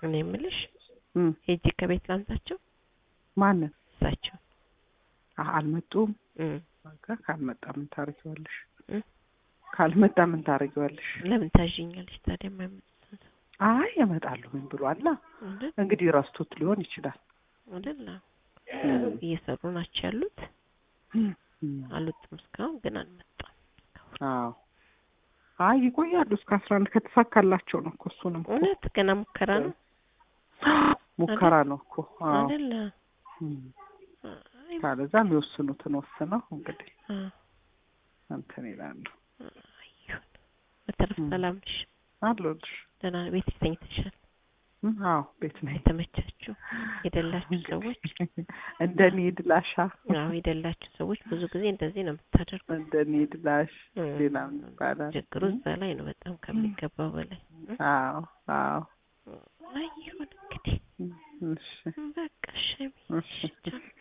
እኔ የምልሽ ሄጂ ከቤት ላንሳቸው ማን እሳቸው አልመጡም ካልመጣ ምን ታረጊዋለሽ ካልመጣ ምን ታረጊዋለሽ ለምን ታዥኛለሽ ታዲያ ማይመጣ አይ ያመጣሉ ምን ብሏል እንግዲህ ራስቶት ሊሆን ይችላል አይደል እየሰሩ ናቸው ያሉት አሉትም እስካሁን ግን አልመጣም አዎ አይ ይቆያሉ እስከ 11 ከተሳካላቸው ነው እኮ እሱንም እውነት ገና ሙከራ ነው እኮ አዎ አይደል ታለዛም ይወስኑትን ወስነው እንግዲህ አንተን ይላሉ አይሁን በተረፈ ሰላም ነሽ አለሁልሽ ደህና ቤት ተኝተሻል አዎ ቤት ነኝ ተመቻችሁ የደላችሁ ሰዎች እንደኔ ድላሻ አዎ የደላችሁ ሰዎች ብዙ ጊዜ እንደዚህ ነው የምታደርጉት እንደኔ ድላሽ ሌላም ባላ ችግሩ በላይ ነው በጣም ከሚገባው በላይ አዎ አዎ አይሁን እንግዲህ እሺ በቃ እሺ